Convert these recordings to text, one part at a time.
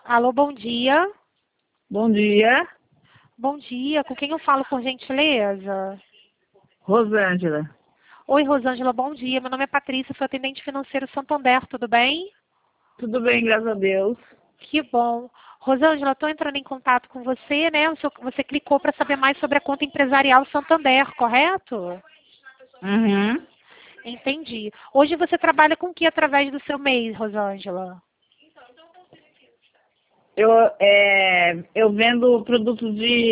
Alô, bom dia. Bom dia, Bom dia, com quem eu falo, por gentileza? Rosângela. Oi, Rosângela, bom dia. Meu nome é Patrícia, sou atendente financeiro Santander, tudo bem? Tudo bem, graças a Deus. Que bom. Rosângela, estou entrando em contato com você, né? Você clicou para saber mais sobre a conta empresarial Santander, correto? Uhum. Entendi. Hoje você trabalha com o que através do seu MEI, Rosângela? Eu, eu vendo produtos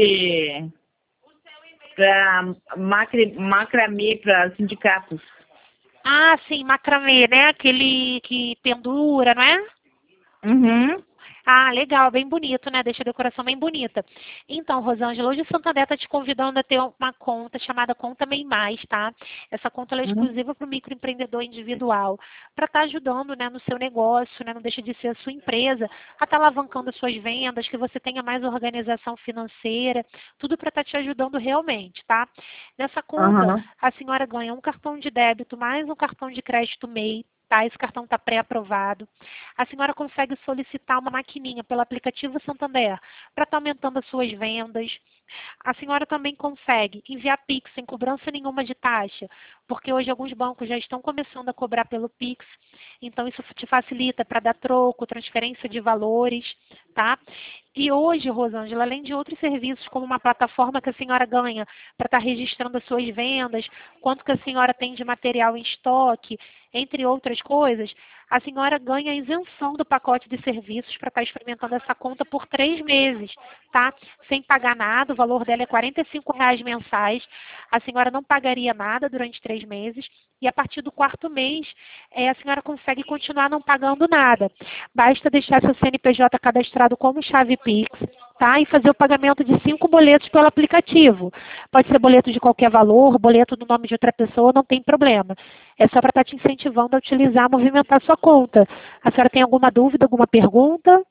para macramê para sindicatos. Ah, sim, macramê, né? Aquele que pendura, não é? Uhum. Ah, legal, bem bonito, né? Deixa a decoração bem bonita. Então, Rosângela, hoje o Santander está te convidando a ter uma conta chamada Conta MEI Mais, tá? Essa conta ela é Uhum. exclusiva para o microempreendedor individual, para estar ajudando, né, no seu negócio, né? Não deixa de ser a sua empresa, a estar alavancando as suas vendas, que você tenha mais organização financeira, tudo para estar te ajudando realmente, tá? Nessa conta, Aham. a senhora ganha um cartão de débito mais um cartão de crédito MEI. Tá, esse cartão está pré-aprovado. A senhora consegue solicitar uma maquininha pelo aplicativo Santander para estar aumentando as suas vendas. A senhora também consegue enviar Pix sem cobrança nenhuma de taxa, porque hoje alguns bancos já estão começando a cobrar pelo Pix, então isso te facilita para dar troco, transferência de valores, tá? E hoje, Rosângela, além de outros serviços, como uma plataforma que a senhora ganha para estar registrando as suas vendas, quanto que a senhora tem de material em estoque, entre outras coisas, a senhora ganha isenção do pacote de serviços para estar experimentando essa conta por 3 meses, tá? Sem pagar nada, o valor dela é R$ 45 mensais. A senhora não pagaria nada durante 3 meses e a partir do quarto mês a senhora consegue continuar não pagando nada. Basta deixar seu CNPJ cadastrado como chave Pix, tá? E fazer o pagamento de 5 boletos pelo aplicativo. Pode ser boleto de qualquer valor, boleto no nome de outra pessoa, não tem problema. É só para estar te incentivando a utilizar, a movimentar sua conta. A senhora tem alguma dúvida, alguma pergunta?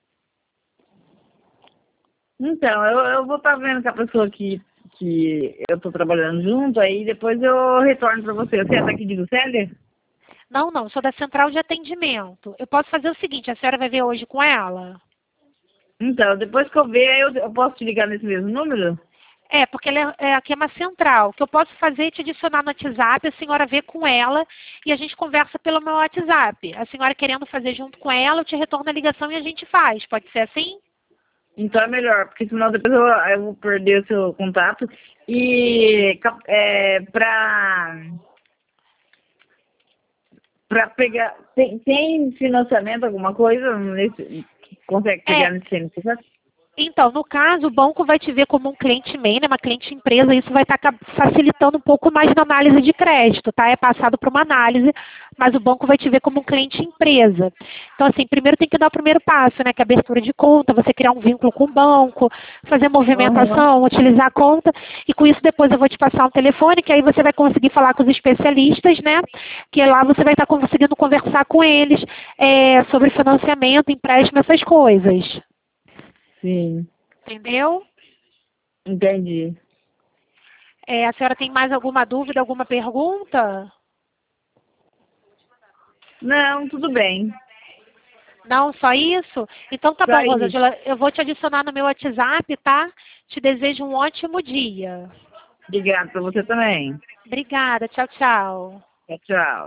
Então, eu vou estar vendo com a pessoa que eu estou trabalhando junto, aí depois eu retorno para você. Você é daqui de Lucélia? Não, não, sou da central de atendimento. Eu posso fazer o seguinte, a senhora vai ver hoje com ela? Então, depois que eu ver, eu posso te ligar nesse mesmo número? É, porque aqui é uma central. O que eu posso fazer é te adicionar no WhatsApp, a senhora vê com ela e a gente conversa pelo meu WhatsApp. A senhora querendo fazer junto com ela, eu te retorno a ligação e a gente faz. Pode ser assim? Então é melhor, porque senão depois eu vou perder o seu contato. E para pegar, tem financiamento, alguma coisa? Consegue É, pegar nesse CNPJ? então, no caso, o banco vai te ver como um cliente main, né, uma cliente empresa, isso vai estar facilitando um pouco mais na análise de crédito, tá? É passado para uma análise, mas o banco vai te ver como um cliente empresa. Então, assim, primeiro tem que dar o primeiro passo, né, que é a abertura de conta, você criar um vínculo com o banco, fazer Aham. movimentação, utilizar a conta, e com isso depois eu vou te passar um telefone, que aí você vai conseguir falar com os especialistas, né, que lá você vai estar conseguindo conversar com eles sobre financiamento, empréstimo, essas coisas. Sim, Entendeu? entendi. A senhora tem mais alguma dúvida, alguma pergunta? Não, tudo bem. Não, só isso? Então tá Só bom, isso. Rosângela. Eu vou te adicionar no meu WhatsApp, tá? Te desejo um ótimo dia. Obrigada para você também. Obrigada. Tchau, tchau. Tchau, tchau.